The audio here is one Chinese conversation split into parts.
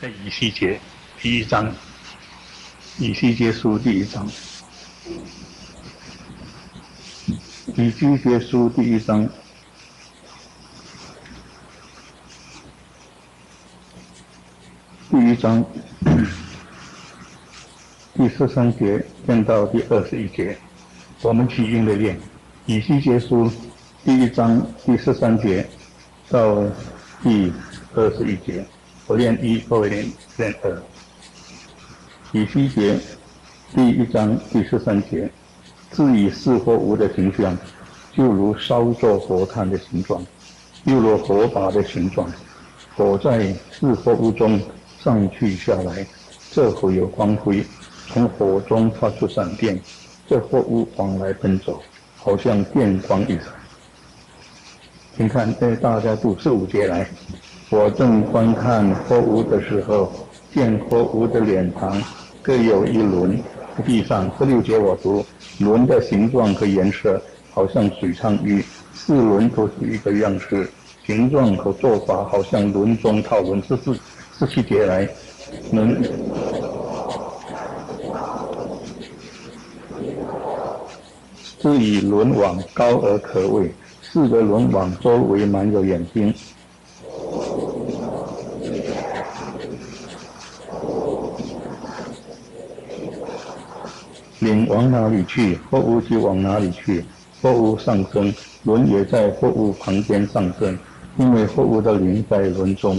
在以西结第一章，以西结书第一章，以西结书第一章，第13节念到第21节，我们起音的念，以西结书第一章第13节到第21节，我念1，各位念2。以西结第一章第13节，至以是或无的形象，就如烧作火炭的形状，又如火把的形状，火在是或无中上去下来，这火有光辉，从火中发出闪电，这火物往来奔走，好像电光一闪。请看，大家读15节来。我正观看火屋的时候，见火屋的脸庞各有一轮，地上16节我读，轮的形状和颜色好像水鲳鱼，4轮都是一个样式，形状和做法好像轮中套轮。17节来，轮是以轮网高而可畏，4个轮网周围满有眼睛。领往哪里去，货物就往哪里去。货物上升，轮也在货物旁边上升，因为货物的灵在轮中。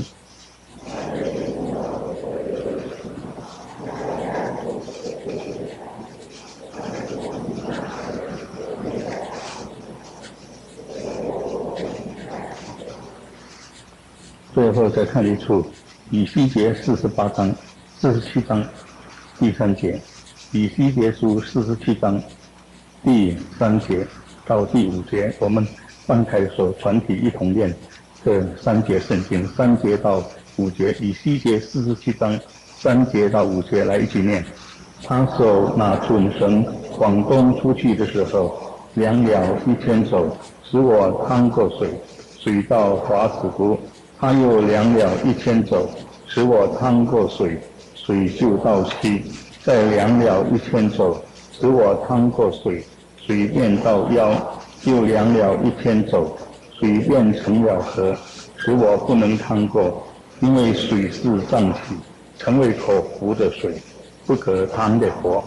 最后再看一处，以西结47章第3节。以西结书47章第3节到第5节，我们翻开所团体一同念这3节圣经，3节到5节，以西结47章3节到5节来一起念。他手拿准绳往东出去的时候，量了1000肘，使我趟过水，水到华子谷。他又量了1000肘，使我趟过水，水就到膝。再量了1000肘，使我趟过水，水便到腰，又量了1000肘，水便成了河，使我不能趟过，因为水是涨起，成为口湖的水，不可趟的河。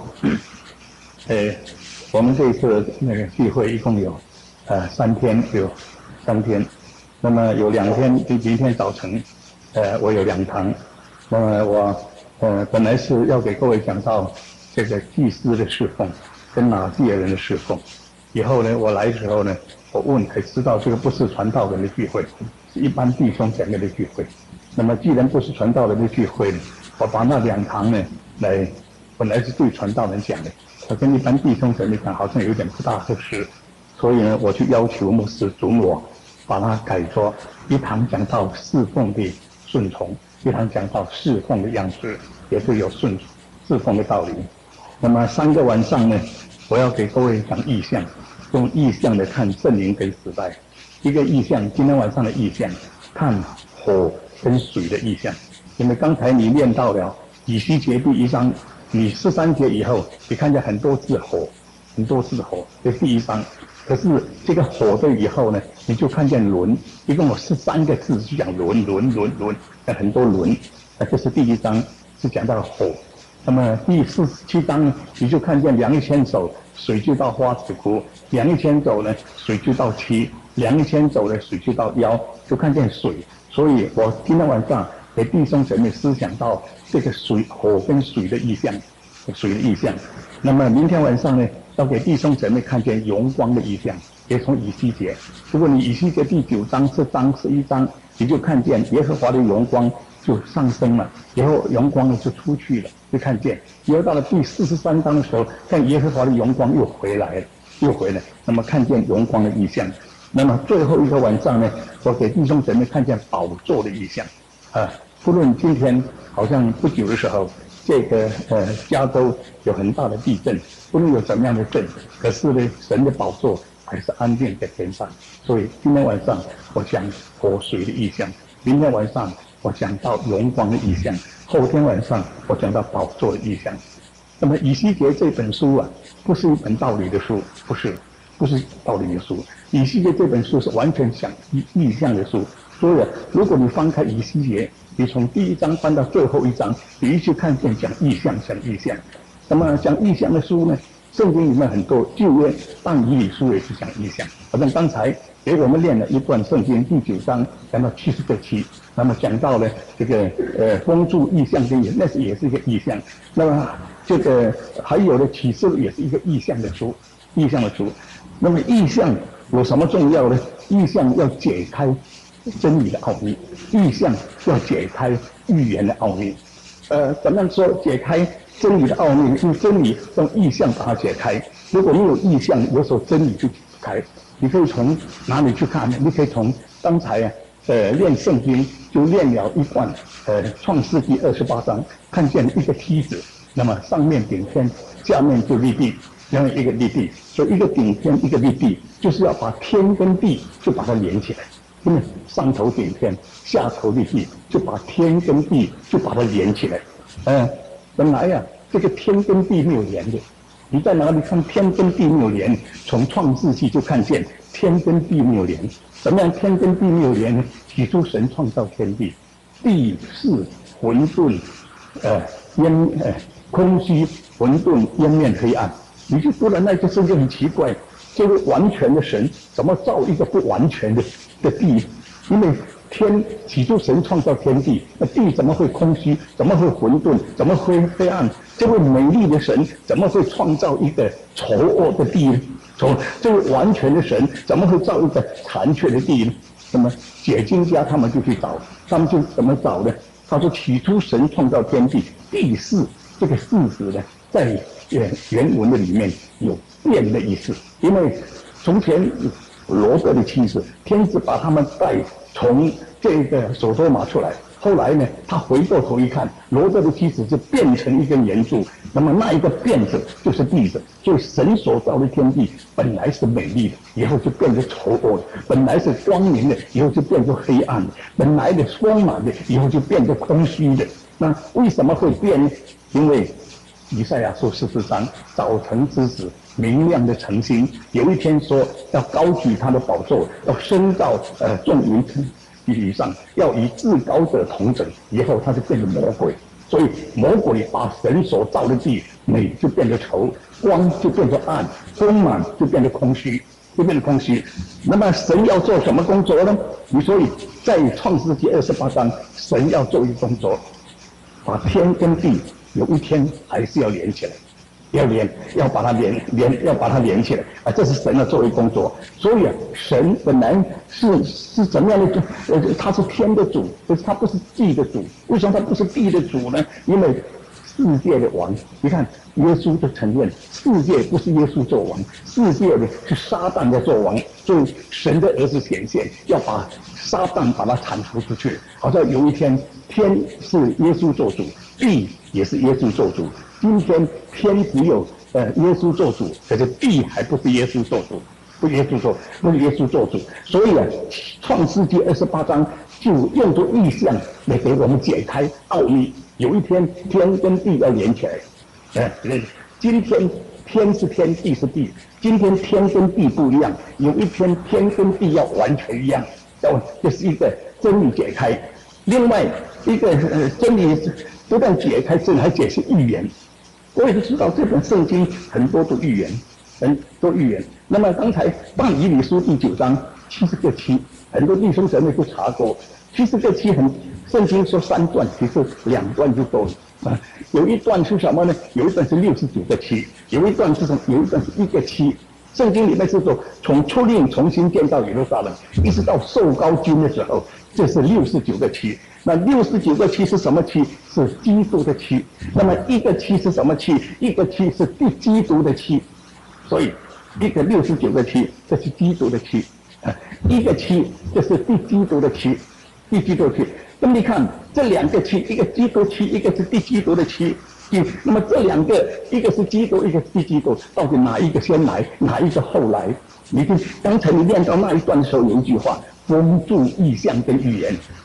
我们这一次的那个聚会一共有3天，那么有2天，就明天早晨，我有2堂，那么我本来是要给各位讲到这个祭司的侍奉跟拿细耳人的侍奉。以后呢，我来的时候呢，我问才知道这个不是传道人的聚会，是一般弟兄姐妹的聚会。那么既然不是传道人的聚会呢，我把那2堂呢本来是对传道人讲的，我跟一般弟兄姐妹讲好像有点不大合适，所以呢，我就要求牧师准我把它改作一堂讲到侍奉的顺从，一堂讲到侍奉的样式，也是有侍奉的道理。那么3个晚上呢，我要给各位讲意象，用意象来看圣灵跟时代。一个意象，今天晚上的意象，看火跟水的意象。因为刚才你念到了以西结第1章，你13节以后，你看见很多字火，这是第1章。可是这个火的以后呢，你就看见轮，一共有13个字，就讲轮，很多轮。这是第1章，是讲到火。那么第47章呢，你就看见量1000肘，水就到花子谷；量1000肘呢，水就到膝；量1000肘呢，水就到腰，就看见水。所以我今天晚上给弟兄姐妹思想到这个火跟水的意象，那么明天晚上呢，要给弟兄姐妹看见荣光的意象，也从以西结。如果你以西结第9章、10章、11章，你就看见耶和华的荣光就上升了，然后荣光呢就出去了，就看见。然后到了第43章的时候，看耶和华的荣光又回来，那么看见荣光的意象。那么最后一个晚上呢，我给弟兄姐妹看见宝座的意象。不论今天好像不久的时候，这个加州有很大的地震，不论有怎么样的震，可是呢，神的宝座还是安定在天上。所以今天晚上我讲火水的意象，明天晚上我讲到荣光的意象， 后天晚上我讲到宝座的意象。那么以西结这本书啊，不是一本道理的书，不是道理的书。以西结这本书是完全讲意象的书。所以如果你翻开以西结，你从第1章翻到最后1章，你一去看见讲意象。那么讲意象的书呢，圣经里面很多，旧约但以理书也是讲意象。好像刚才给我们念了一段圣经第9章讲到70个七，那么讲到了这个封住意象的那是也是一个意象。那么这个还有的启示也是一个意象的书。那么意象有什么重要呢？意象要解开真理的奥秘，意象要解开预言的奥秘。怎么样说解开真理的奥秘？用真理用意象把它解开。如果没有意象，有时候真理就解不开。你可以从哪里去看呢？你可以从刚才念圣经就念了一段创世纪28章，看见一个梯子，那么上面顶天，下面就立地，然后一个立地，所以一个顶天一个立地，就是要把天跟地就把它连起来。因为上头顶天，下头立地，就把天跟地就把它连起来。本来呀，这个天跟地没有连的。你在哪里看天跟地没有连？从创世纪就看见天跟地没有连。怎么样天跟地没有连呢？起初神创造天地，地是混沌，空虚混沌，烟面黑暗。你就读了那个圣经很奇怪，这个完全的神怎么造一个不完全的地？因为天起初神创造天地，那地怎么会空虚？怎么会混沌？怎么会黑暗？这位美丽的神怎么会创造一个丑恶的地呢？这位完全的神怎么会造一个残缺的地呢？那么解经家他们就去找，他们就怎么找呢？他说起初神创造天地，地是这个事实呢，在原文的里面有变的意思，因为从前罗德的妻子，天使把他们带从这个所多玛出来，后来呢，他回过头一看，罗德的妻子就变成一根圆柱，那么那一个变子就是地子，所以神所造的天地本来是美丽的，以后就变得丑恶的；本来是光明的，以后就变成黑暗的；本来的丰满的，以后就变得空虚的。那为什么会变呢？因为以赛亚书14章，早晨之子，明亮的晨星，有一天说要高举他的宝座，要升到众云以上，要与至高者同等，以后他就变成魔鬼。所以魔鬼把神所造的地美就变得丑，光就变得暗，丰满就变得空虚，那么神要做什么工作呢？所以在创世纪28章，神要做一个工作，把天跟地有一天还是要连起来，要把它连起来啊！这是神要做的工作。所以神本来是怎么样的？他是天的主，可是他不是地的主。为什么他不是地的主呢？因为世界的王，你看耶稣就承认，世界不是耶稣做王，世界的是撒旦在做王。所以神的儿子显现，要把撒旦把它铲除出去。好像有一天，天是耶稣做主，地也是耶稣做主。今天天只有耶稣做主，可是地还不是耶稣做主，不是耶稣做主。所以创世纪28章就用作意象来给我们解开奥秘。有一天天跟地要连起来，今天天是天，地是地。今天天跟地不一样，有一天天跟地要完全一样。这是一个真理解开。另外一个真理不但解开真理，还解释预言。我也知道这本圣经很多都预言，那么刚才但以理书第9章70个七，很多弟兄姊妹都查过，70个七圣经说3段，其实2段就够了。有一段是什么呢？有一段是69个七，有一段是1个七。圣经里面是说，从出令重新建造耶路撒冷，一直到受膏君的时候，这是69个七。那69个七是什么七？是基督的七。那么1个七是什么七？1个七是基督的七。所以一个69个七，这是基督的七。1个七，这是基督的七，基督的七。那么你看这2个七，一个基督七，一个是基督的七。那么这2个，一个是基督，一个是基督，到底哪一个先来，哪一个后来？你看刚才你念到那一段的时候，有一句话：封住意象跟预言。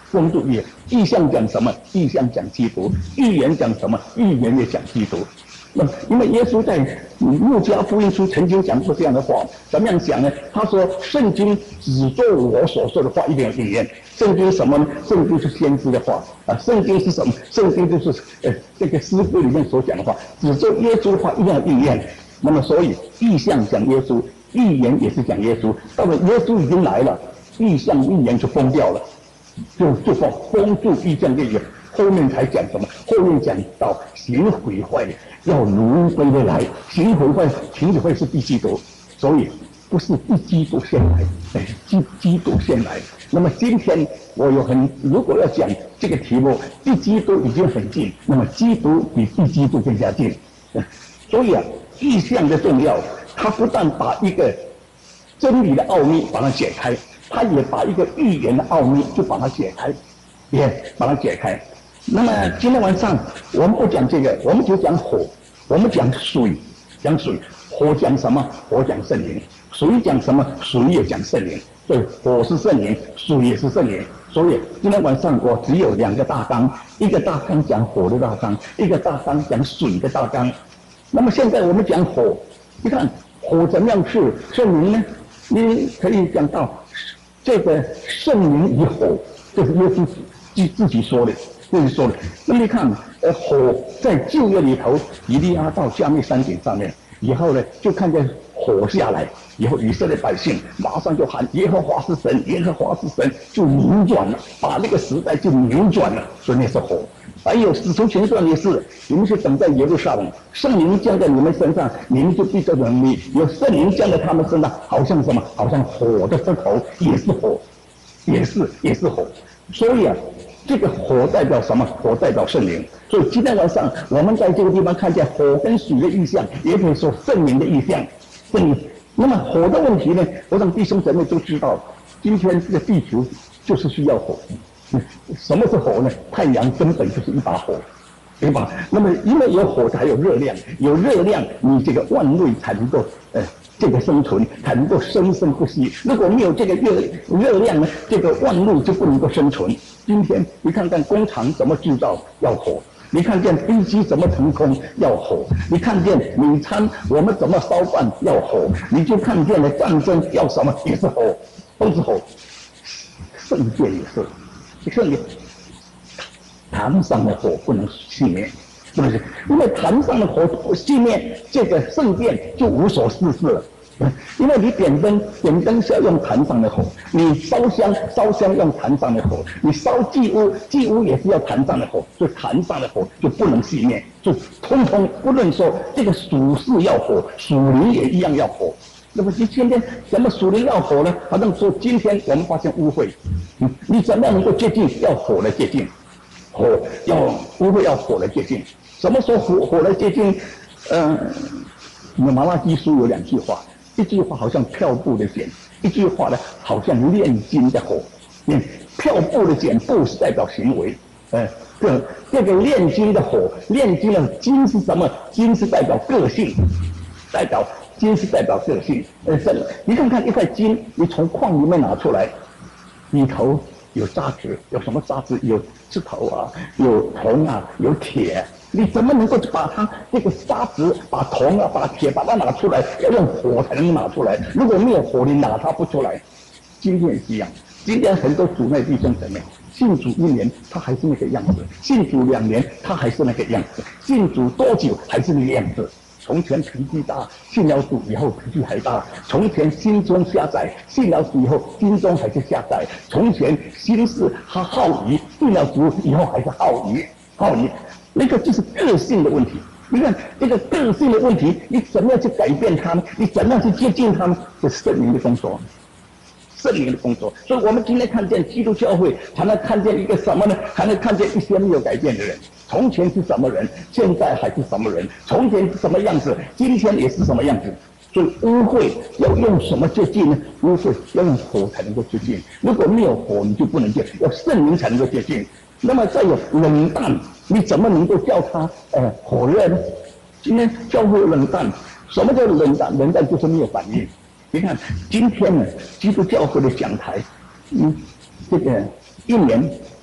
封住预言。意象讲什么？意象讲基督。预言讲什么？预言也讲基督。那么，因为耶稣在路加福音书曾经讲过这样的话，怎么样讲呢？他说：“圣经只做我所说的话，一定要应验。圣经什么呢？圣经是先知的话啊。圣经是什么？圣经就是这个诗歌里面所讲的话，只做耶稣的话，一定要应验。那么，所以意象讲耶稣，预言也是讲耶稣。到了耶稣已经来了，意象预言就封掉了，就封住意象预言。后面才讲什么？后面讲到行毁坏要如飞的来，行毁坏是第基督，所以不是第基督先来，基督先来。那么今天我如果要讲这个题目，第基督已经很近，那么基督比第基督更加近。所以意象的重要，它不但把一个真理的奥秘把它解开，它也把一个预言的奥秘就把它解开，也把它解开。那么今天晚上我们不讲这个，我们就讲火，我们讲水，火讲什么？火讲圣灵。水讲什么？水也讲圣灵。所以火是圣灵，水也是圣灵。所以今天晚上我只有2个大纲，一个大纲讲火的大纲，一个大纲讲水的大纲。那么现在我们讲火，你看火怎么样是圣灵呢？你可以讲到这个圣灵与火，这是耶稣自己说的。那么你看，火在旧约里头，以利亚到加密山顶上面以后呢，就看见火下来，以后以色列百姓马上就喊耶和华是神，耶和华是神，就扭转了，把那个时代就扭转了，所以那是火。还有使徒行传也是，你们是等在耶路撒冷，圣灵降在你们身上，你们就必得能力；有圣灵降在他们身上，好像什么？好像火的石头，也是火，也是火。所以这个火代表什么？火代表圣灵。所以今天晚上我们在这个地方看见火跟水的意象，也可以说圣灵的意象。圣灵。那么火的问题呢？我想弟兄姊妹都知道，今天这个地球就是需要火。什么是火呢？太阳根本就是一把火，对吧？那么因为有火才有热量，有热量你这个万类才能够这个生存，才能够生生不息。如果没有这个热量呢，这个万类就不能够生存。今天你看看工厂怎么制造，要火；你看见飞机怎么腾空，要火；你看见米餐我们怎么烧饭，要火；你就看见了战争要什么，也是火，都是火。圣殿也是。圣殿坛上的火不能熄灭，是不是？因为坛上的火不熄灭，这个圣殿就无所事事了。因为你点灯是要用坛上的火，你烧香用坛上的火，你烧祭物也是要坛上的火，所以坛上的火就不能熄灭，就通通不论说这个属世要火，属灵也一样要火。那么你今天什么属灵要火呢？好像说今天我们发现污秽，你怎么样能够接近？要火来接近，污秽要火来接近。什么时候火来接近？马拉基书有2句话，一句话好像漂布的茧，一句话呢好像炼金的火。漂布的茧，布是代表行为，这个炼金的火，炼金的金是什么？金是代表个性，金是代表个性。你看看一块金，你从矿里面拿出来，里头有渣质，有什么渣质？有石头啊，有铜啊，有铁。你怎么能够把它这个沙子、把铜啊、把铁把它拿出来？要用火才能拿出来。如果没有火，你拿它不出来。今天也是一样，今天很多主内弟兄姊妹，信主1年他还是那个样子，信主2年他还是那个样子，信主多久还是那个样子。从前脾气大，信了主以后脾气还大；从前心中狭窄，信了主以后心中还是狭窄；从前心事好疑，信了主以后还是好疑。那个就是个性的问题。你看这个个性的问题，你怎么样去改变他们？你怎么样去接近他们？是圣灵的工作。所以我们今天看见基督教会，才能看见一个什么呢？才能看见一些没有改变的人。从前是什么人，现在还是什么人；从前是什么样子，今天也是什么样子。所以污秽要用什么接近呢？污秽要用火才能够接近。如果没有火，你就不能接近，要圣灵才能够接近。那么再有冷淡，你怎么能够叫他火热呢？今天教会冷淡，什么叫冷淡？冷淡就是没有反应。你看今天呢，基督教会的讲台，这个1年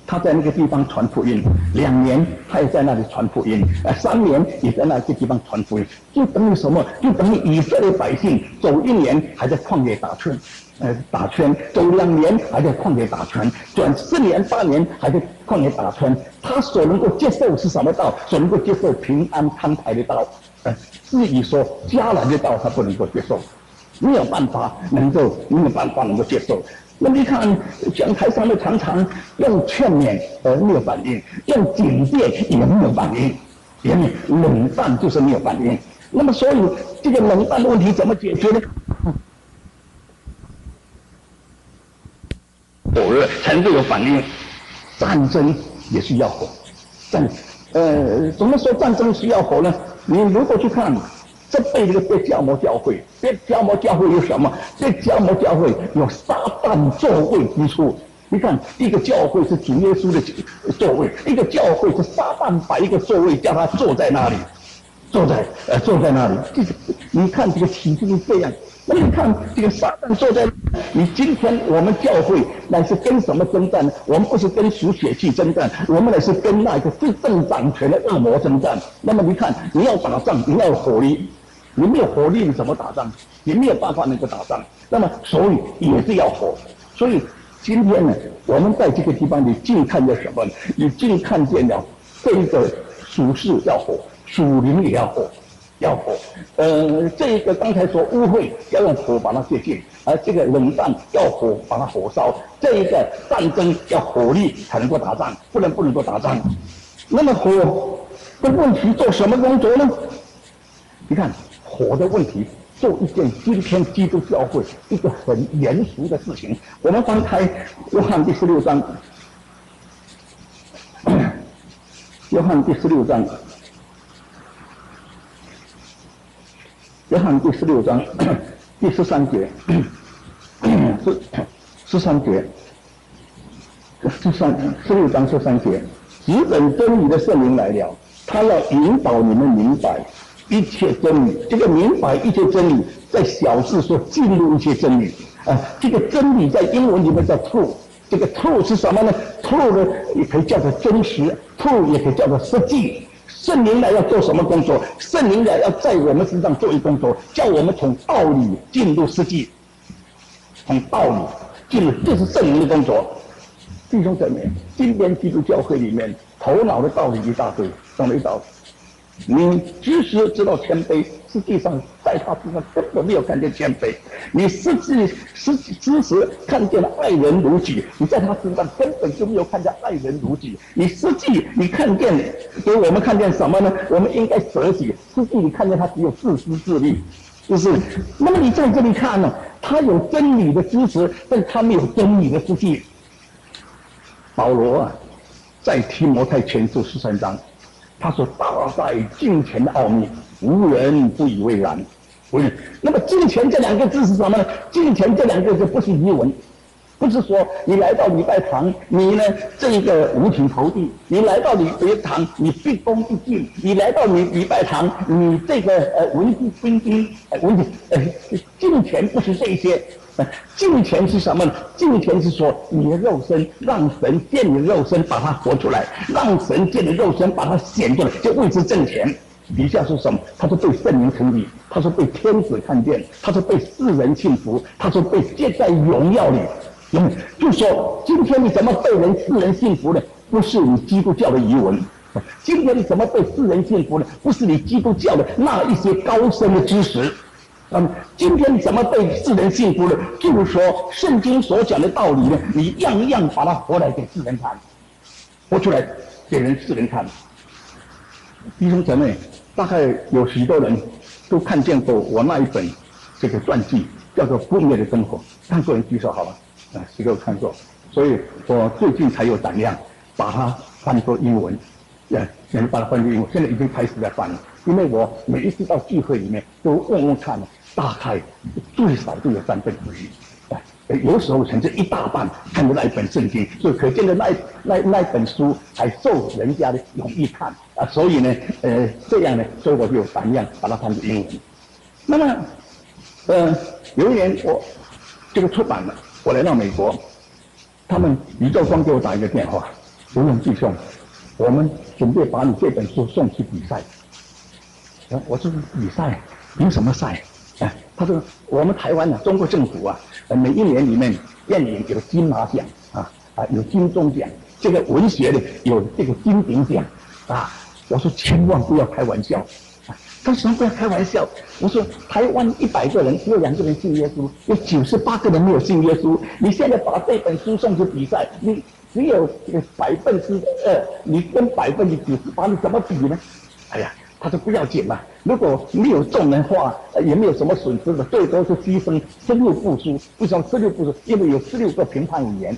他在那个地方传福音，2年他也在那里传福音，3年也在那个地方传福音，就等于什么？就等于以色列百姓走1年还在旷野打圈，走2年还在旷野打圈，转4年8年还在旷野打圈。他所能够接受是什么道？所能够接受平安康泰的道，至于说迦南的道，他不能够接受，没有办法能够接受。那你看讲台上的常常用劝勉而没有反应，用警戒也没有反应，也没有冷淡就是没有反应。那么所以这个冷淡的问题怎么解决呢？火热才能够有反应，战争也需要火。怎么说战争需要火呢？你如果去看这辈子的别迦摩教会，别迦摩教会有什么？别迦摩教会有撒旦座位之处。你看，一个教会是主耶稣的座位，一个教会是撒旦摆一个座位，叫他坐在那里，坐在那里。你看这个启示是这样。那你看这个撒旦坐在，你今天我们教会乃是跟什么征战呢？我们不是跟属血气征战，我们乃是跟那个执政掌权的恶魔征战。那么你看，你要打仗，你要有火力。你没有火力，你怎么打仗？你没有办法能够打仗。那么，所以也是要火。所以今天呢，我们在这个地方，你尽看见什么？你尽看见了这一个属世要火，属灵也要火，要火。这一个刚才说污秽要用火把它洁净，而这个冷淡要火把它火烧。这一个战争要火力才能够打仗，不能够打仗。那么火的问题做什么工作呢？你看。火的问题，做一件今天基督教会一个很严肃的事情。我们翻开约翰第16章，约翰第16章，约翰第16章第13节，13节，16章13节，只等真理的圣灵来了，他要引导你们明白一切真理。这个明白一切真理，在小字说进入一切真理。这个真理在英文里面叫 true。这个 true 是什么呢 ？true 呢也可以叫做真实 ，true 也可以叫做实际。圣灵来要做什么工作？圣灵来要在我们身上做一工作，叫我们从道理进入实际，从道理进入，这是圣灵的工作。弟兄姊妹，今天基督教会里面头脑的道理一大堆，什么道理？你知识知道谦卑，实际上在他身上根本没有看见谦卑。你实知识看见了爱人如己，你在他身上根本就没有看见爱人如己。你实际你看见，给我们看见什么呢？我们应该舍己。实际你看见他只有自私自利，就是。那么你在这里看呢，他有真理的知识，但他没有真理的实际。保罗啊，在提摩太前书13章。他说：“大在敬虔的奥秘，无人不以为然。”那么敬虔这两个字是什么呢？敬虔这两个字不是疑文，不是说你来到礼拜堂，你呢这个五体投地；你来到礼拜堂，你毕恭毕敬；你来到你礼拜堂，你这个文质彬彬。敬虔不是这些。敬虔是什么呢？敬虔是说你的肉身，让神借你的肉身把它活出来，让神借你的肉身把它显出来，就为之挣钱。底下是什么？他说被圣灵称义，他说被天子看见，他说被世人信服，他说被接在荣耀里。就说今天你怎么被世人信服呢？不是你基督教的遗文。今天你怎么被世人信服呢？不是你基督教的那一些高深的知识。那么今天你怎么被世人信服呢？就是说圣经所讲的道理呢，你样样把它活来给世人看，活出来给世人看。弟兄姊妹，大概有许多人都看见过我那一本这个传记，叫做《不灭的生活》，看过人举手好了。几个看过，所以我最近才有胆量把它翻作英文，现在把它翻作英文，现在已经开始在翻了。因为我每一次到聚会里面都问看，大概最少都有1/3。有时候甚至1大半看的那一本圣经，所以可见的那本书还受人家的容易看啊，所以呢，这样呢，所以我就有胆量把它翻成英文。那么，有一年我这个出版了，我来到美国，他们宇宙光给我打一个电话， 不用弟兄，我们准备把你这本书送去比赛。我说比赛，凭什么赛？他说我们台湾中国政府啊，每一年里面电影有金马奖有金钟奖，这个文学的有这个金鼎奖我说千万不要开玩笑。他说不要开玩笑。我说台湾100个人只有2个人信耶稣，有98个人没有信耶稣。你现在把这本书送去比赛，你只有这个2%，你跟98%，你怎么比呢？哎呀，他说不要紧嘛，如果没有中的话，也没有什么损失的，最多是牺牲16部书。为什么16部书？因为有16个评判委员，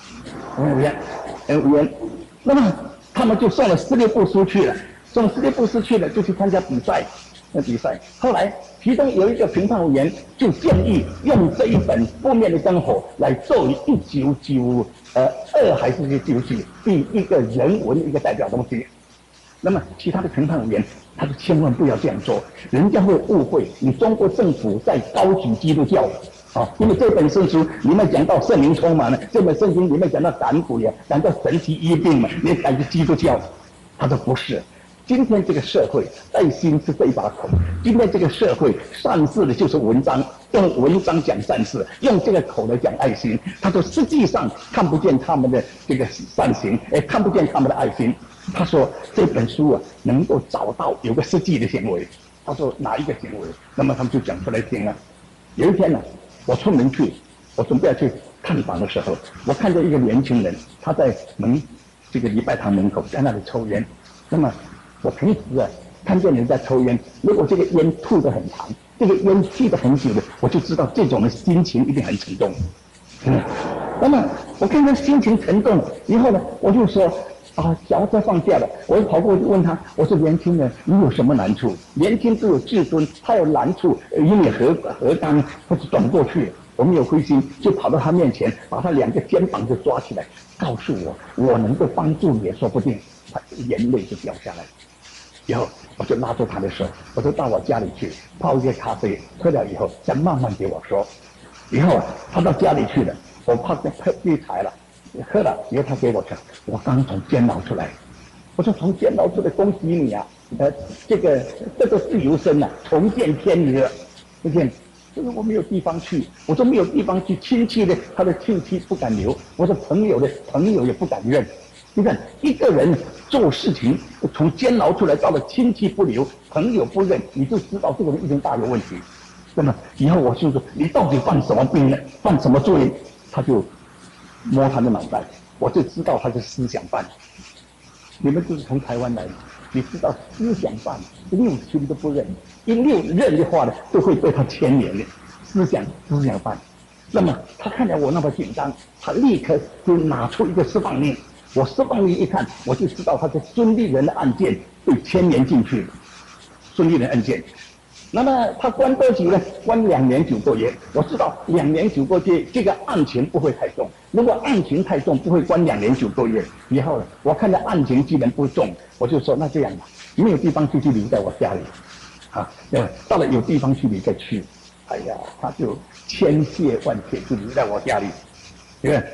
那么他们就送了16部书去了。送16部书去了，就去参加比赛。后来，其中有一个评判委员就建议用这一本《负面的灯火》来作为1992还是1999第一个人文的一个代表东西。那么其他的评判委员他说千万不要这样做，人家会误会你中国政府在高举基督教。因为这本圣书里面讲到圣灵充满了，这本圣经里面讲到赶鬼讲到神奇医病嘛，你感觉基督教？他说不是。今天这个社会，爱心是这一把口。今天这个社会，善事的就是文章，用文章讲善事，用这个口来讲爱心。他说，实际上看不见他们的这个善行，看不见他们的爱心。他说这本书能够找到有个实际的行为。他说哪一个行为？那么他们就讲出来听了。有一天呢，我出门去，我准备要去探访的时候，我看见一个年轻人，他在这个礼拜堂门口在那里抽烟。那么我平时看见人在抽烟，如果这个烟吐得很长，这个烟吸得很久的，我就知道这种的心情一定很沉重。那么我看他心情沉重以后呢，我就说小车放假了，我就跑过去问他，我说年轻人，你有什么难处？年轻都有自尊，他有难处，与你何干？他就转过去，我没有灰心，就跑到他面前，把他2个肩膀就抓起来，告诉我能够帮助你也说不定。他眼泪就掉下来。以后我就拉住他的手，我就到我家里去泡一些咖啡，喝了以后再慢慢给我说。以后他到家里去了，我泡绿茶了，喝了以后他给我讲，我刚从监牢出来。我说从监牢出来，恭喜你这个自由身重见天日了。这件我没有地方去，我说没有地方去，亲戚的他的亲戚不敢留，我说朋友的朋友也不敢认。你看一个人做事情，从监牢出来到了亲戚不留，朋友不认，你就知道这个人一定大有问题。那么以后我就说你到底犯什么病呢？犯什么罪？他就摸他的脑袋，我就知道他是思想犯。你们就是从台湾来的，你知道思想犯6亲都不认，一6认的话呢，都会被他牵连的。思想犯。那么他看见我那么紧张，他立刻就拿出一个释放令。我释放令一看，我就知道他是孙立人的案件被牵连进去了。孙立人案件，那么他关多久呢？关2年9个月。我知道2年9个月这个案情不会太重，如果案情太重，不会关2年9个月。以后呢，我看到案情基本不重，我就说那这样吧，没有地方去就留在我家里，到了有地方去你再去。哎呀，他就千谢万谢就留在我家里，对不对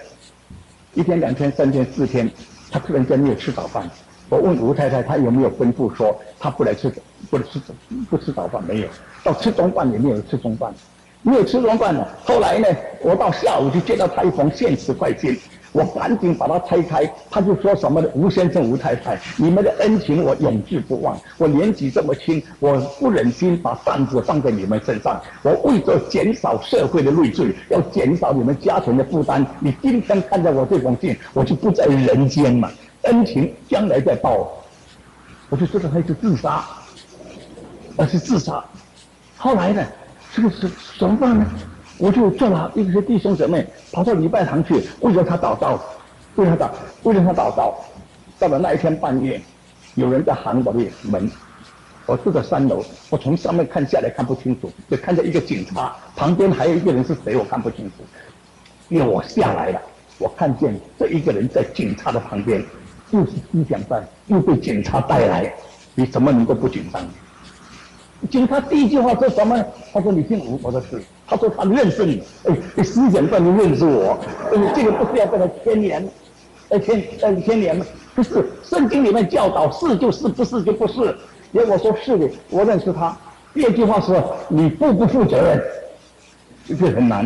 ？1天2天3天4天，他突然间没有吃早饭。我问吴太太，她有没有吩咐说她不吃早饭？没有。到吃中饭也没有吃中饭，没有吃中饭呢。后来呢，我到下午就接到他一封限时快件，我赶紧把它拆开。他就说什么的，吴先生、吴太太，你们的恩情我永志不忘。我年纪这么轻，我不忍心把担子放在你们身上。我为着减少社会的累赘，要减少你们家庭的负担。你今天看到我这封信，我就不在人间嘛，恩情将来再报。我就知道他是自杀，是自杀。后来呢，这个是怎么办呢？我就叫他一些弟兄姊妹跑到礼拜堂去，为了他祷告，为了他祷告。到了那一天半夜，有人在喊我的门，我住在3楼，我从上面看下来看不清楚，就看见一个警察，旁边还有一个人是谁我看不清楚。因为我下来了，我看见这一个人在警察的旁边，又是思想犯，又被警察带来，你怎么能够不紧张？警察第一句话说什么？他说你姓吴，我说是。他说他认识你，思想犯你认识我，这个不是要被他牵连。 千年吗？不是，圣经里面教导是就是，不是就不是。结果说是的，我认识他。第二句话说你负不负责任，这很难。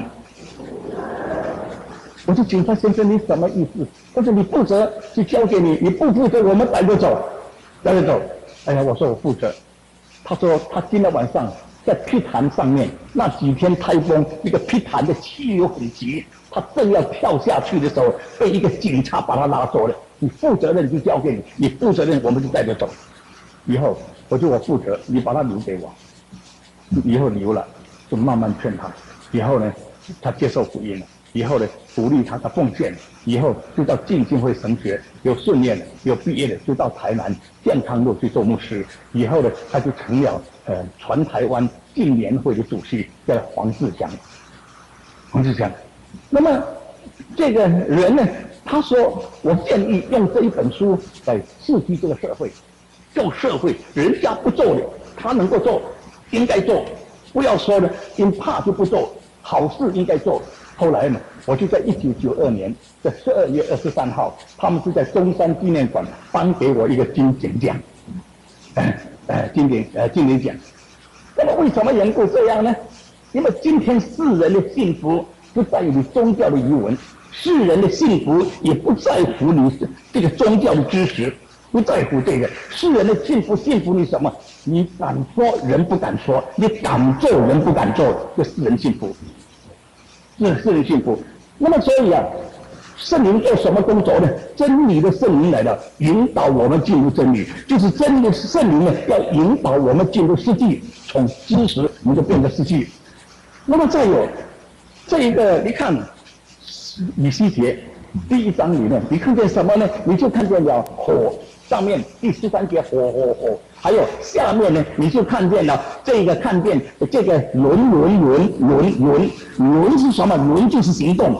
我就警察先生，你什么意思？他说你负责就交给你，你不负责我们带着走，带着走。哎呀，我说我负责。他说他今天晚上在碧潭上面，那几天台风，那个碧潭的气流很急，他正要跳下去的时候，被一个警察把他拉走了。你负责任就交给你，你负责任我们就带着走。以后我负责，你把他留给我。以后留了，就慢慢劝他。以后呢，他接受福音了。以后呢，鼓励他奉献。以后就到浸信会神学，有顺利的，有毕业的，就到台南健康路去做牧师。以后呢，他就成了全台湾浸联会的主席，叫黄志祥。黄志祥，那么这个人呢，他说：“我建议用这一本书来刺激这个社会，救社会。人家不做的，他能够做，应该做。不要说呢，因怕就不做，好事应该做。”后来呢，我就在1992年的12月23号，他们是在中山纪念馆颁给我一个金典奖，金典奖。那么为什么缘故这样呢？因为今天世人的幸福不在于你宗教的语文，世人的幸福也不在乎你这个宗教的知识，不在乎这个。世人的幸福你什么？你敢说人不敢说，你敢做人不敢做，这世人幸福。是世人幸福。那么所以啊，圣灵做什么工作呢？真理的圣灵来了，引导我们进入真理，就是真理圣灵呢，要引导我们进入实际，从知识能够变得实际。那么再有这一个，你看以西结第1章里面，你看见什么呢？你就看见了火，上面第13节火。还有下面呢，你就看见了看见这个轮是什么？轮就是行动，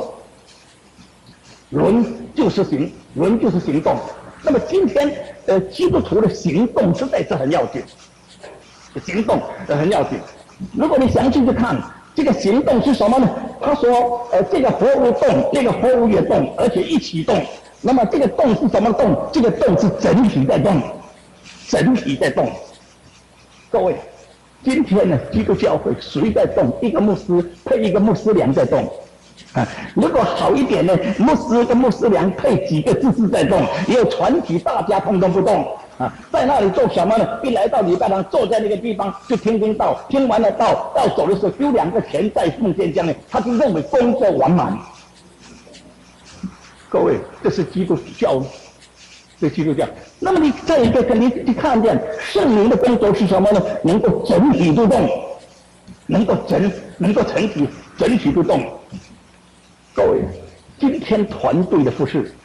轮就是行动。那么今天基督徒的行动实在是很要紧，行动很要紧。如果你详细去看这个行动是什么呢？他说这个活物动，那个活物也动，而且一起动。那么这个动是什么动？这个动是整体在动。整体在动，各位，今天呢，基督教会谁在动？一个牧师配一个牧师娘在动，如果好一点呢，牧师跟牧师娘配几个执事在动，也有团体大家通通不动在那里做什么呢？一来到礼拜堂，坐在那个地方就听道，听完了道走的时候丢2个钱在奉献箱里，他就认为工作完满。各位，这是基督教。这基督教，那么你再一个，你看见圣灵的工作是什么呢？能够整体都动，能够整体都动。各位，今天团队的服事，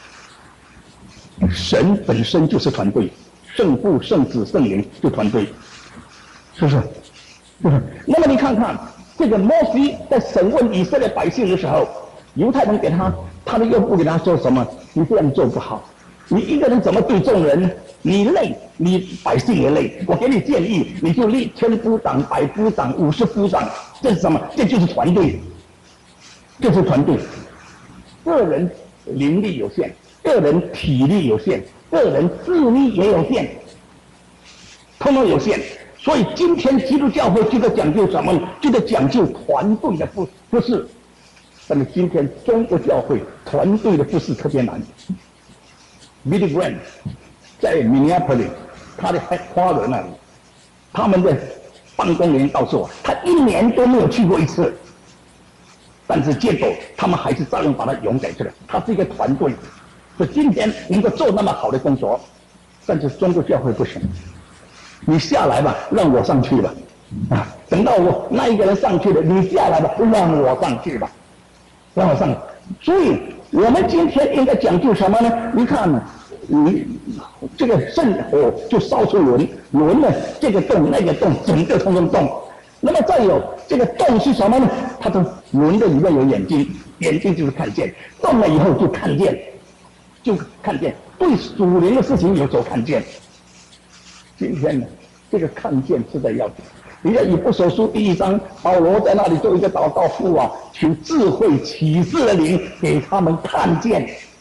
神本身就是团队，圣父、圣子、圣灵就团队，是不是？那么你看看这个摩西在审问以色列百姓的时候，犹太人给他的岳父给他说什么？你这样做不好。你一个人怎么对众人？你累，你百姓也累。我给你建议，你就立1000夫长、100夫长、50夫长，这是什么？这就是团队，这是团队。个人灵力有限，个人体力有限，个人智力也有限，通通有限。所以今天基督教会就在讲究什么呢？就在讲究团队的服事。但是今天中国教会团队的服事特别难。Billy Graham 在 Minneapolis， 他的headquarters那里，他们的办公人员告诉我，他1年都没有去过1次，但是结果他们还是照样把他勇敢出来。他是一个团队，所以今天能够做那么好的工作，但是中国教会不行。你下来吧，让我上去吧，等到我那一个人上去了，你下来吧，让我上去吧，让我上去。所以我们今天应该讲究什么呢？你看呢，你这个圣火就烧出轮呢，这个动那个动，整个通通动。那么再有这个动是什么呢？它的轮的里面有眼睛，眼睛就是看见，动了以后就看见，对属灵的事情有所看见。今天呢，这个看见是在要紧。你看以弗所书第1章，保罗在那里做一个祷告，父啊，求智慧启示的灵给他们看见，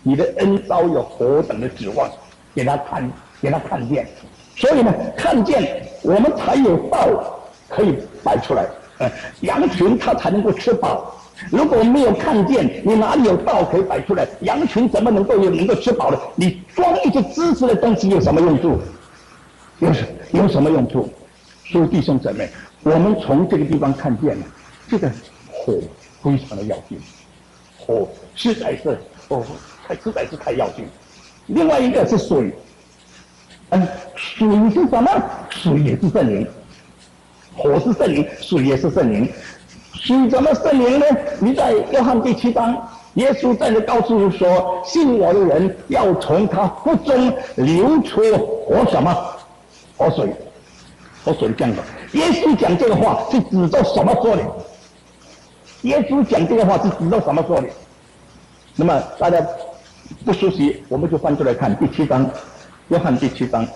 你的恩召有何等的指望，给他看见。所以呢，看见我们才有道可以摆出来，羊群它才能够吃饱。如果没有看见，你哪里有道可以摆出来？羊群怎么能够吃饱呢？你装一些知识的东西有什么用处？有什么用处？所以弟兄姊妹，我们从这个地方看见了，这个火非常的要紧，火实在是太要紧。另外一个是水，水是什么？水也是圣灵，火是圣灵，水也是圣灵。水怎么圣灵呢？你在约翰第7章，耶稣在这告诉说，信我的人要从他腹中流出活什么？活水这样的。耶稣讲这个话是指着什么说的？耶稣讲这个话是指着什么说的？那么大家不熟悉，我们就翻出来看第7章，约翰第7章，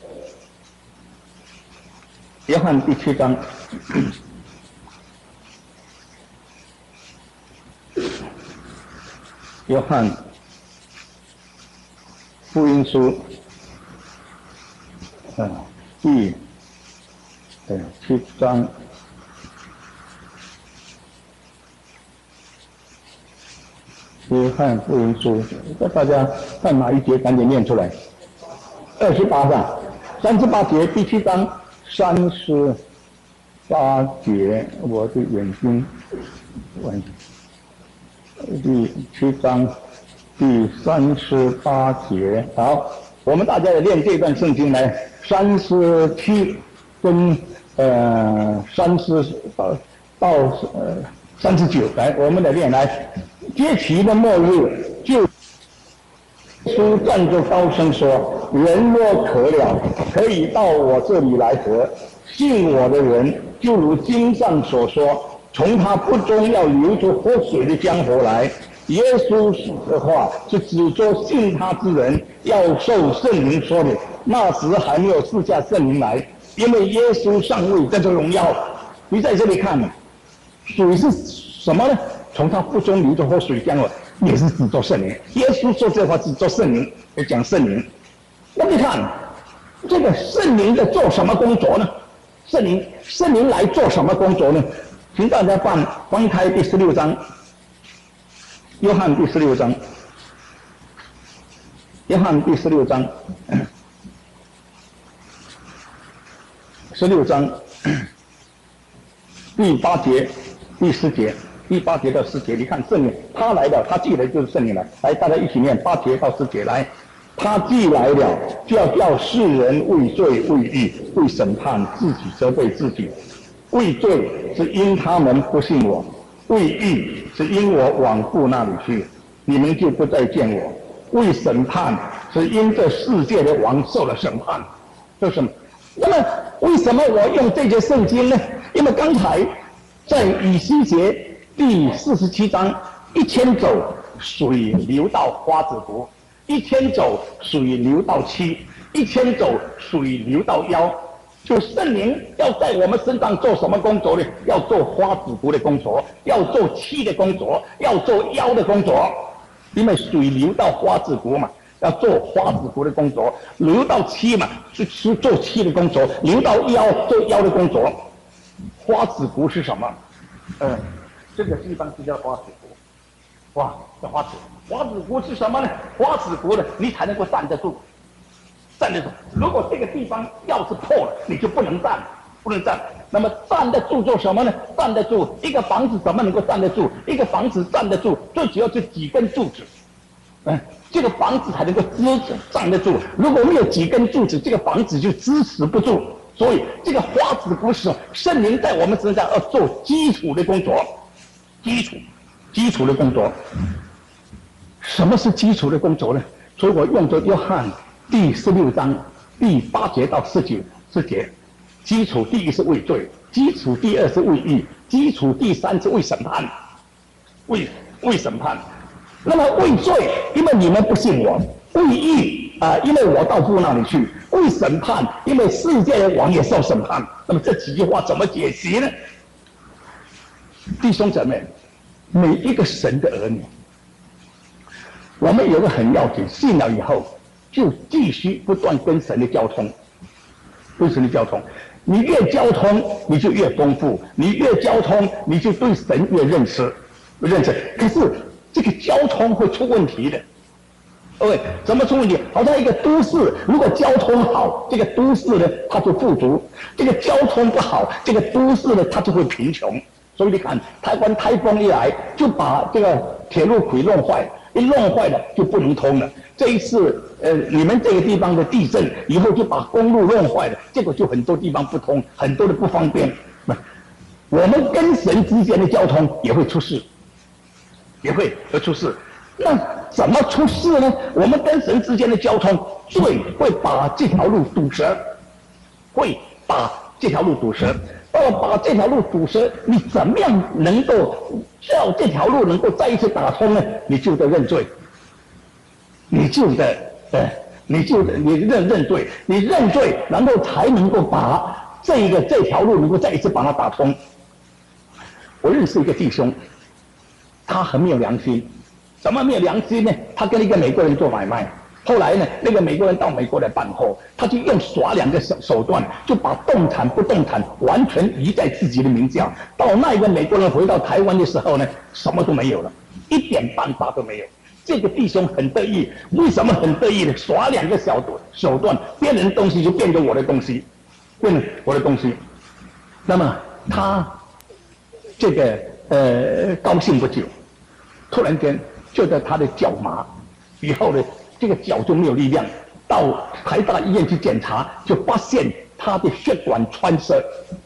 约翰第7章。约翰福音书，第7章，约翰福音书，大家看哪一节赶紧念出来。28上38节，第7章38节，我的眼睛第7章第38节，好，我们大家也念这段圣经来，37跟30到39，来，我们来念来。节期的末日，就耶稣站着高声说：“人若渴了，可以到我这里来喝。信我的人，就如经上所说。”从他腹中要流出活水的江河来。耶稣的话是指着信他之人要受圣灵说的。那时还没有赐下圣灵来，因为耶稣尚未得着荣耀。你在这里看，水是什么呢？从他腹中流出活水江河，也是指着圣灵。耶稣说这话指着圣灵，讲圣灵。那你看，这个圣灵在做什么工作呢？圣灵来做什么工作呢？请大家翻开第16章，约翰第16章，约翰第16章，16章第8节、第10节，第8节到10节，你看圣灵他来了，他既来就是圣灵来，来大家一起念8节到10节来。他既来了，就要叫世人为罪、为义、为审判，自己责备自己。为罪是因他们不信我，为义是因我往父那里去，你们就不再见我。为审判是因这世界的王受了审判。这是什么？那么为什么我用这节圣经呢？因为刚才在以西结第47章，1000走水流到花子湖，1000走水流到膝，1000走水流到腰。就圣灵要在我们身上做什么工作呢？要做花子骨的工作，要做膝的工作，要做腰的工作。因为水流到花子骨嘛，要做花子骨的工作；流到膝嘛，是做膝的工作；流到腰做腰的工作。花子骨是什么？这个地方是叫花子骨。哇，这花子骨是什么呢？花子骨呢，你才能够站得住。站得住。如果这个地方要是破了，你就不能站。那么站得住做什么呢？站得住，一个房子怎么能够站得住？一个房子站得住，最主要是几根柱子，这个房子才能够站得住。如果没有几根柱子，这个房子就支持不住。所以这个花子骨是圣灵在我们身上要做基础的工作，基础的工作。什么是基础的工作呢？所以我用着约翰第16章第8节到10节，基础第一是为罪，基础第二是为义，基础第三是为审判，为审判。那么为罪，因为你们不信我；为义因为我到父那里去；为审判，因为世界的王也受审判。那么这几句话怎么解析呢？弟兄姊妹，每一个神的儿女， 我们有个很要紧，信了以后就继续不断跟神的交通，跟神的交通。你越交通，你就越丰富；你越交通，你就对神越认识。可是这个交通会出问题的。OK， 怎么出问题？好像一个都市，如果交通好，这个都市呢它就富足；这个交通不好，这个都市呢它就会贫穷。所以你看，台湾台风一来，就把这个铁路轨弄坏，一弄坏了就不能通了。这一次，你们这个地方的地震以后就把公路弄坏了，结果就很多地方不通，很多的不方便。我们跟神之间的交通也会出事，也会出事。那怎么出事呢？我们跟神之间的交通会把这条路堵塞，会把这条路堵塞。把这条路堵塞，你怎么样能够叫这条路能够再一次打通呢？你就得认罪，你认罪，你认罪，然后才能够把这条路能够再一次把它打通。我认识一个弟兄，他很没有良心。怎么没有良心呢？他跟一个美国人做买卖，后来呢，那个美国人到美国来办货，他就用耍两个手段，就把动产不动产完全移在自己的名下。到那一个美国人回到台湾的时候呢，什么都没有了，一点办法都没有。这个弟兄很得意，为什么很得意呢？耍两个手段，别人的东西就变成我的东西，变成我的东西。那么他这个高兴不久，突然间觉得他的脚麻，以后呢，这个脚就没有力量。到台大医院去检查，就发现他的血管穿塞，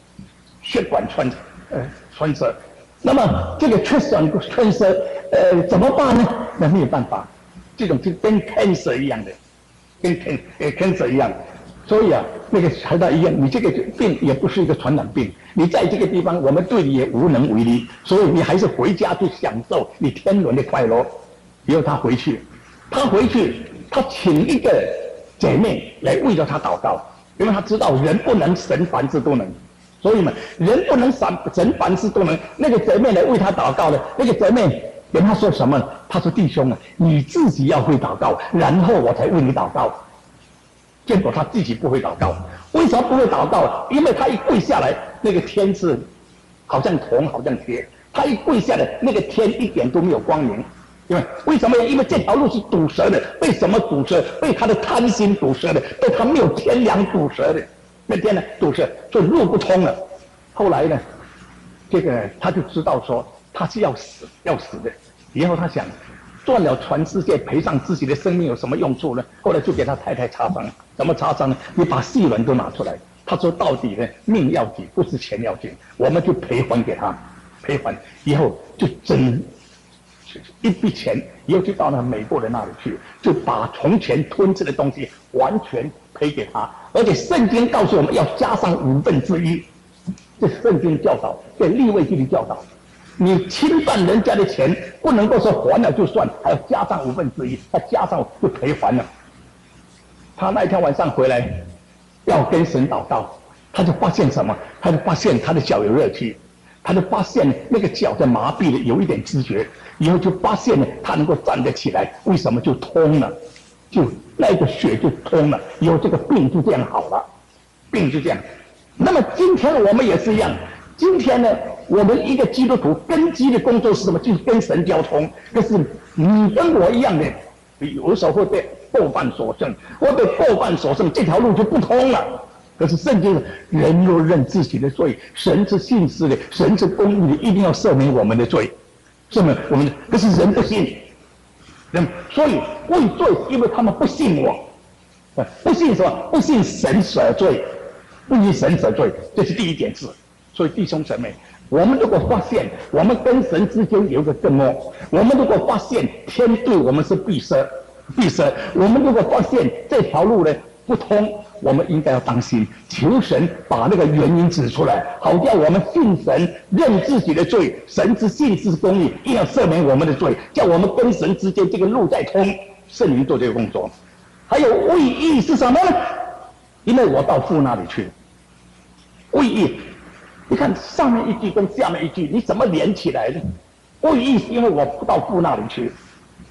穿塞。那么这个血管穿塞，怎么办呢？那没有办法，这种就跟 cancer 一样的，跟 cancer 一样。所以啊，那个台大医院，你这个病也不是一个传染病，你在这个地方，我们对你也无能为力，所以你还是回家去享受你天伦的快乐。以后他回去，他请一个姐妹来为了他祷告，因为他知道人不能神凡事都能，所以嘛，人不能神凡事都能。那个姐妹来为他祷告的，那个姐妹跟他说什么？他说：“弟兄啊，你自己要会祷告，然后我才为你祷告。”结果他自己不会祷告，为什么不会祷告？因为他一跪下来，那个天是好像铜，好像铁。他一跪下来，那个天一点都没有光明。为什么？因为这条路是堵塞的。为什么堵塞？被他的贪心堵塞的，被他没有天良堵塞的。那天呢，堵塞，所以路不通了。后来呢，这个他就知道说他是要死的。以后他想，赚了全世界，赔上自己的生命有什么用处呢？后来就给他太太插上，怎么插上呢？你把细轮都拿出来。他说到底呢，命要紧，不是钱要紧，我们就赔还给他，赔还以后就真一笔钱，以后就到那美国人那里去，就把从前吞吃的东西完全赔给他，而且圣经告诉我们要加上1/5，这是圣经教导，这利未记的教导。你侵犯人家的钱，不能够说还了就算，还要加上1/5，他加上就赔还了。他那一天晚上回来，要跟神祷告，他就发现什么？他就发现他的脚有热气，他就发现那个脚在麻痹的有一点知觉，以后就发现呢，他能够站得起来，为什么就通了？就那个血就通了，以后这个病就这样好了，病就这样。那么今天我们也是一样，今天呢，我们一个基督徒根基的工作是什么？就是跟神交通。可是你跟我一样的，有时候会被过犯所胜，这条路就不通了。可是圣经人若认自己的罪，神是信实的，神是公义的，一定要赦免我们的罪，赦免我们的。可是人不信，所以为罪，因为他们不信我，不信什么？不信神赦罪，不信神赦罪，这是第一点字。所以弟兄姊妹，我们如果发现我们跟神之间有一个隔膜，我们如果发现天对我们是闭塞，我们如果发现这条路呢不通，我们应该要当心，求神把那个原因指出来，好叫我们信神，认自己的罪，神之信是公义，一定要赦免我们的罪，叫我们跟神之间这个路再通。圣灵做这个工作。还有为义是什么呢？因为我到父那里去，为义。你看上面一句跟下面一句，你怎么连起来呢？为义是因为我到父那里去，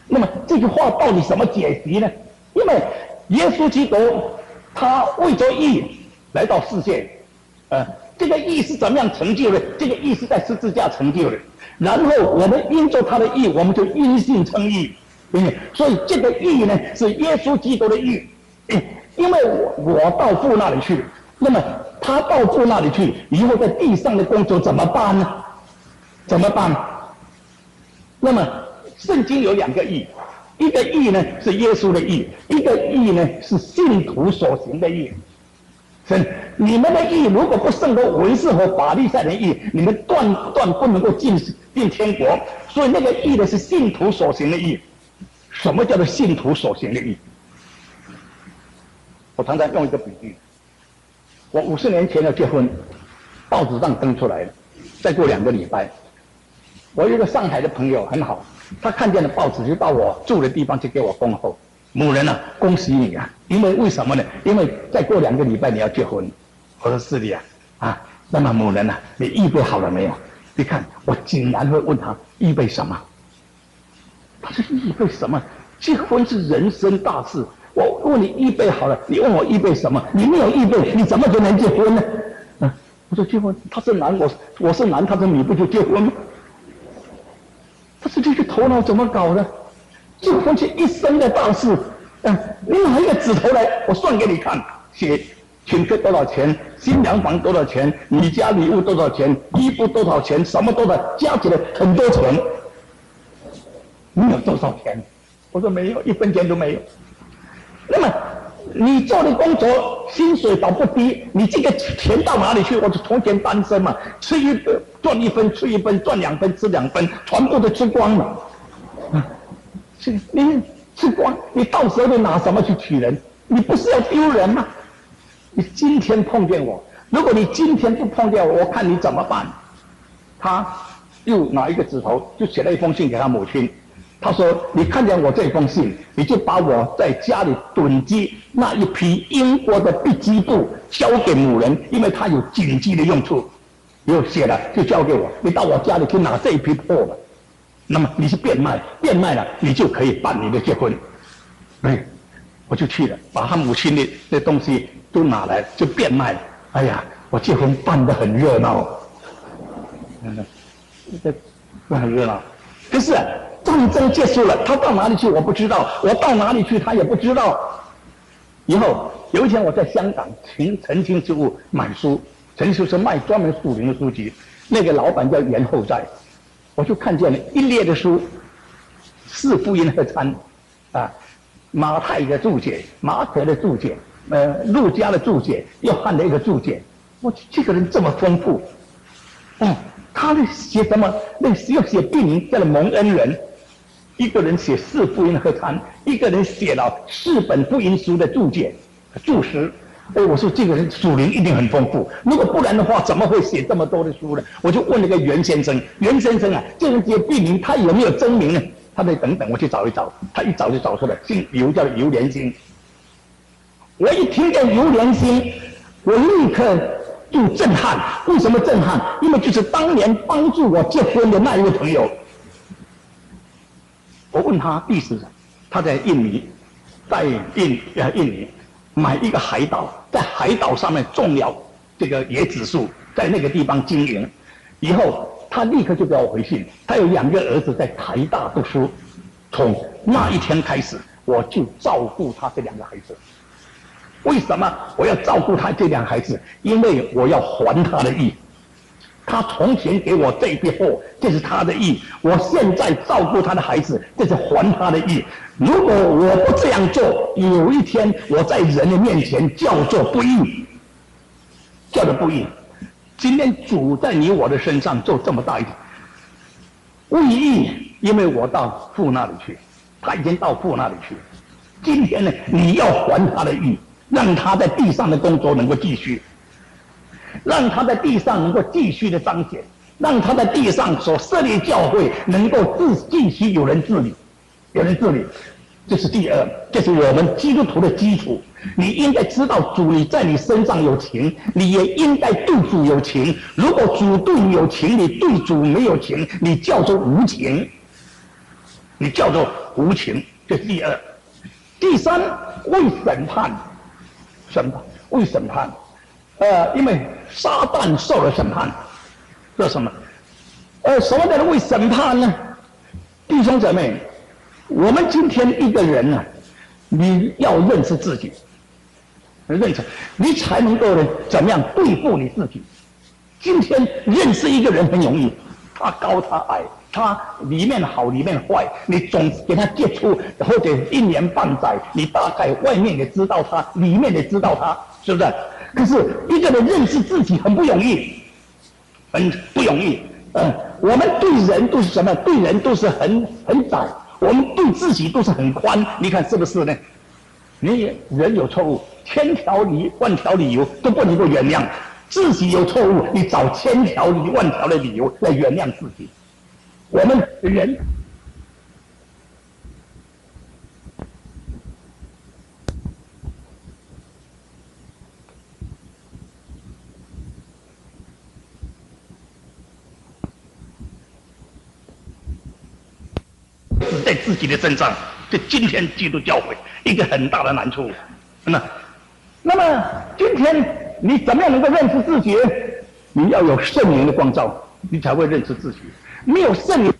那么这句话到底什么解析呢？因为耶稣基督他为着义来到世界，这个义是怎么样成就的？这个义是在十字架成就的。然后我们因着他的义，我们就因信称义。所以这个义呢，是耶稣基督的义。因为我到父那里去，那么他到父那里去以后，在地上的工作怎么办呢？怎么办？那么圣经有2个义，一个义呢是耶稣的义，一个义呢是信徒所行的义。你们的义如果不胜过文士和法利赛人的义，你们断不能够进天国。所以那个义呢是信徒所行的义。什么叫做信徒所行的义？我常常用一个比喻，我50年前要结婚，报纸上登出来了，再过2个礼拜，我有一个上海的朋友很好，他看见了报纸就到我住的地方去给我恭候。某人啊，恭喜你啊！因为什么呢？因为再过2个礼拜你要结婚。我说是的啊，那么某人啊，你预备好了没有？你看我竟然会问他预备什么？他说预备什么？结婚是人生大事。我问你预备好了，你问我预备什么？你没有预备，你怎么可能结婚呢？我说结婚，他是男，我是男，他是女，不就结婚吗？他说这个头脑怎么搞的？结婚是一生的大事。你拿一个指头来，我算给你看，写请客多少钱，新娘房多少钱，你家礼物多少钱，衣服多少钱，什么多少，加起来很多钱。你有多少钱？我说没有，1分钱都没有。那么你做的工作薪水倒不低，你这个钱到哪里去？我就从前单身嘛，赚1分吃1分，赚2分吃2分，全部都吃光了。你吃光，你到时候你拿什么去娶人？你不是要丢人吗？你今天碰见我，如果你今天不碰见我，我看你怎么办？他又拿一个纸头，就写了一封信给他母亲。他说：“你看见我这封信，你就把我在家里囤积那一批英国的笔记簿交给某人，因为他有紧急的用处。有写了就交给我，你到我家里去拿这一批货吧。那么你是变卖了，你就可以办你的结婚。”我就去了，把他母亲的东西都拿来就变卖了。哎呀，我结婚办得很热闹，很热闹。可是战争结束了，他到哪里去我不知道，我到哪里去他也不知道。以后有一天我在香港陈清之物买书，陈清是卖专门属灵的书籍，那个老板叫袁厚在，我就看见了一列的书，四福音合参，马太的注解，马可的注解，路加的注解，约翰的一个注解。我这个人这么丰富，他的写什么？那又写病名叫做蒙恩人，一个人写四福音合参，一个人写了4本福音书的注解注释。我说这个人属灵一定很丰富，如果不然的话，怎么会写这么多的书呢？我就问那个袁先生，袁先生啊，这人写病名，他有没有真名呢？他得等等，我去找一找，他一找就找出来，姓尤，叫尤连兴。我一听见尤连兴，我立刻就震撼。为什么震撼？因为就是当年帮助我结婚的那一位朋友。我问他意思，他在印尼，在印尼买一个海岛，在海岛上面种了这个椰子树，在那个地方经营。以后他立刻就给我回信，他有2个儿子在台大读书。从那一天开始，我就照顾他这2个孩子。为什么我要照顾他这2个孩子？因为我要还他的义。他从前给我这一批货，这是他的义；我现在照顾他的孩子，这是还他的义。如果我不这样做，有一天我在人的面前叫做不义，叫做不义。今天主在你我的身上做这么大一点，为义，因为我到父那里去，他已经到父那里去。今天呢，你要还他的义，让他在地上的工作能够继续，让他在地上能够继续的彰显，让他在地上所设立教会能够继续有人治理，有人治理。这是第2，这是我们基督徒的基础。你应该知道主你在你身上有情，你也应该对主有情。如果主对你有情，你对主没有情，你叫做无情，你叫做无情，这是第二。第三，为审判，为审判，因为撒旦受了审判，这什么？什么叫做为审判呢？弟兄姊妹，我们今天一个人呢，你要认识自己，认识你才能够呢怎么样对付你自己。今天认识一个人很容易，他高他矮，他里面好里面坏，你总给他接触或者1年半载，你大概外面也知道他，里面也知道他，是不是？可是一个人认识自己很不容易，很不容易。我们对人都是什么？对人都是很窄，我们对自己都是很宽。你看是不是呢？你人有错误，千条理万条理由都不能够原谅。自己有错误，你找千条万条的理由来原谅自己。我们人死在自己的身上，这今天基督教会一个很大的难处。那么今天你怎么样能够认识自己？你要有圣灵的光照，你才会认识自己。没有圣灵。